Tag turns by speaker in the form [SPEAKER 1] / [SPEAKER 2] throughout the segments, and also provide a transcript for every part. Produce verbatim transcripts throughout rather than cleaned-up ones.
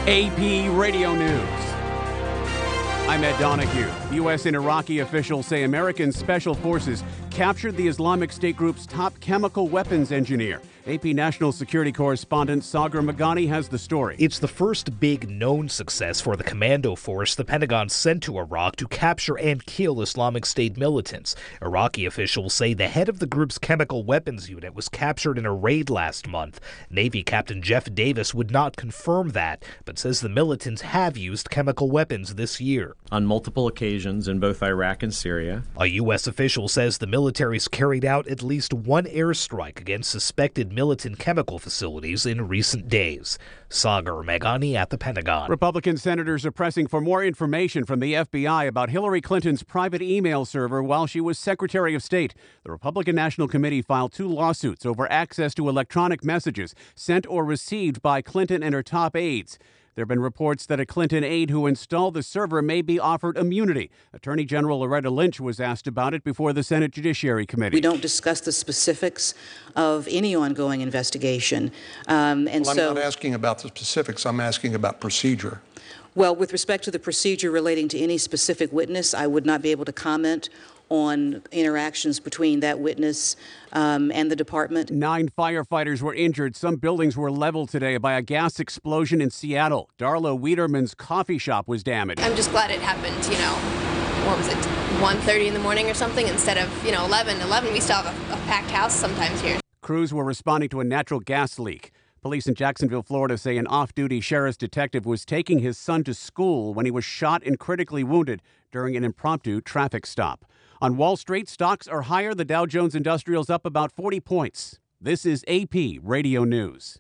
[SPEAKER 1] A P Radio News. I'm Ed Donahue. U S and Iraqi officials say American special forces captured the Islamic State group's top chemical weapons engineer. A P National Security Correspondent Sagar Meghani has the story.
[SPEAKER 2] It's the first big known success for the commando force the Pentagon sent to Iraq to capture and kill Islamic State militants. Iraqi officials say the head of the group's chemical weapons unit was captured in a raid last month. Navy Captain Jeff Davis would not confirm that, but says the militants have used chemical weapons this year.
[SPEAKER 3] On multiple occasions in both Iraq and Syria.
[SPEAKER 2] A U S official says the military's carried out at least one airstrike against suspected militant chemical facilities in recent days. Sagar Meghani at the Pentagon.
[SPEAKER 1] Republican senators are pressing for more information from the F B I about Hillary Clinton's private email server while she was Secretary of State. The Republican National Committee filed two lawsuits over access to electronic messages sent or received by Clinton and her top aides. There have been reports that a Clinton aide who installed the server may be offered immunity. Attorney General Loretta Lynch was asked about it before the Senate Judiciary Committee.
[SPEAKER 4] We don't discuss the specifics of any ongoing investigation. Um, and
[SPEAKER 5] well, I'm
[SPEAKER 4] so,
[SPEAKER 5] not asking about the specifics. I'm asking about procedure.
[SPEAKER 4] Well, with respect to the procedure relating to any specific witness, I would not be able to comment on interactions between that witness um, and the department.
[SPEAKER 1] Nine firefighters were injured. Some buildings were leveled today by a gas explosion in Seattle. Darla Wiederman's coffee shop was damaged.
[SPEAKER 6] I'm just glad it happened, you know, what was it, one thirty in the morning or something instead of, you know, eleven. eleven, we still have a, a packed house sometimes here.
[SPEAKER 1] Crews were responding to a natural gas leak. Police in Jacksonville, Florida say an off-duty sheriff's detective was taking his son to school when he was shot and critically wounded during an impromptu traffic stop. On Wall Street, stocks are higher. The Dow Jones Industrial's up about forty points. This is A P Radio News.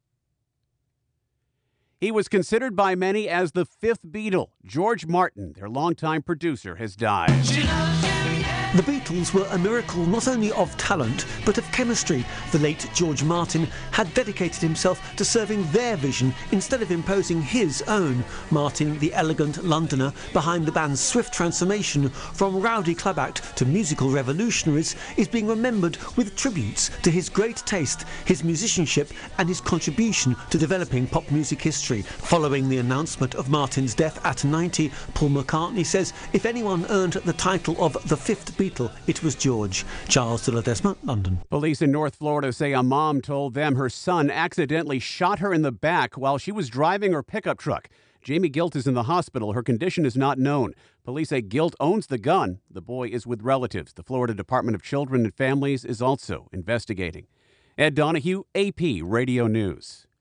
[SPEAKER 1] He was considered by many as the fifth Beatle. George Martin, their longtime producer, has died.
[SPEAKER 7] The Beatles were a miracle not only of talent, but of chemistry. The late George Martin had dedicated himself to serving their vision instead of imposing his own. Martin, the elegant Londoner behind the band's swift transformation from rowdy club act to musical revolutionaries, is being remembered with tributes to his great taste, his musicianship and his contribution to developing pop music history. Following the announcement of Martin's death at ninety, Paul McCartney says if anyone earned the title of the fifth Beatle, it was George. Charles de Ledesma, London.
[SPEAKER 1] Police in North Florida say a mom told them her son accidentally shot her in the back while she was driving her pickup truck. Jamie Gilt is in the hospital. Her condition is not known. Police say Gilt owns the gun. The boy is with relatives. The Florida Department of Children and Families is also investigating. Ed Donahue, A P Radio News.